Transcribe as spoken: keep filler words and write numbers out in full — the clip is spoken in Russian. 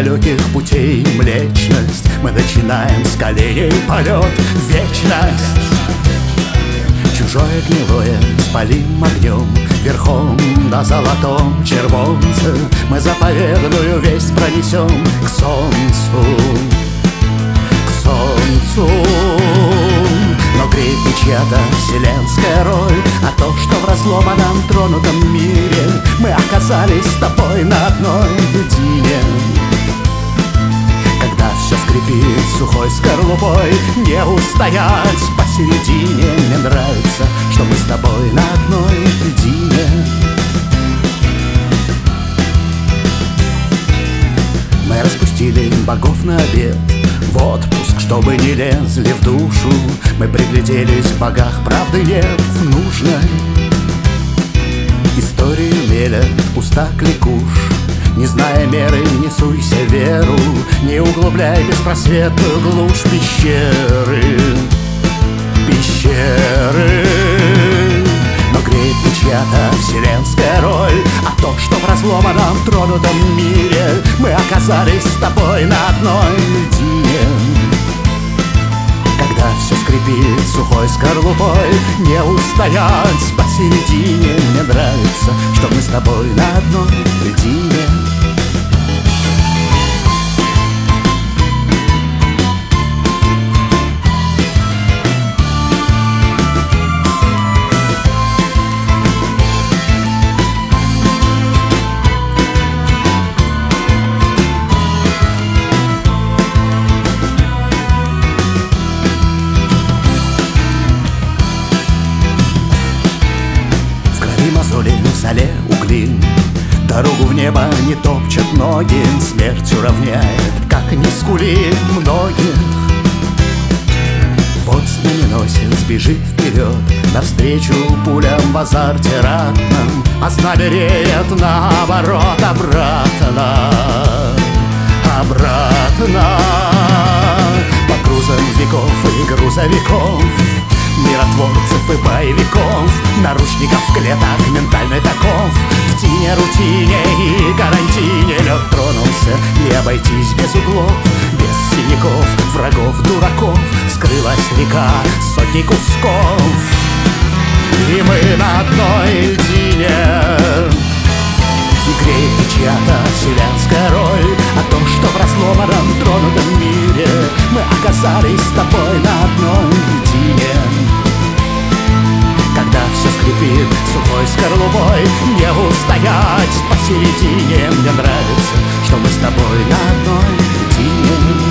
далеких путей Млечность, мы начинаем с колеи полет в вечность. Чужое гнилое спалим огнем, верхом на золотом червонце мы заповедную весть пронесем к солнцу, к солнцу. Но греет не чья-то вселенская роль, а то, что в разломанном тронутом мире мы оказались с тобой на одной льдине. Когда все скрипит сухой скорлупой, не устоять посередине. Мне нравится, что мы с тобой на одной льдине. Мы распустили богов на обед в отпуск, чтобы не лезли в душу. Мы пригляделись, в богах правды нет нужной. Историю мелят уста кликуш, не зная меры, не суйся в веру, не углубляй беспросветную глушь пещеры, пещеры. Но греет не чья-то вселенская роль, а то, что в разломанном тронутом мире мы оказались с тобой на одной льдине. Когда все скрипит сухой скорлупой, не устоять посередине. Мне нравится, что мы с тобой на одной льдине. В соле угли, дорогу в небо не топчат ноги, смерть уравняет, как ни скули многих. Вот знаменосец бежит вперед, навстречу пулям в азарте ратном, а знамя реет наоборот обратно, обратно. По грузам веков и грузовиков, миротворцев и боевиков, наручников, клеток, ментальный таков. В тине, рутине и карантине лед тронулся, не обойтись без углов, без синяков, врагов, дураков. Скрылась река сотни кусков, и мы на одной льдине. Греет чья-то вселенская роль, а то, что в разломанном тронутом мире мы оказались с тобой на одной льдине. Когда все скрипит сухой скорлупой, не устоять посередине. Мне нравится, что мы с тобой на одной льдине.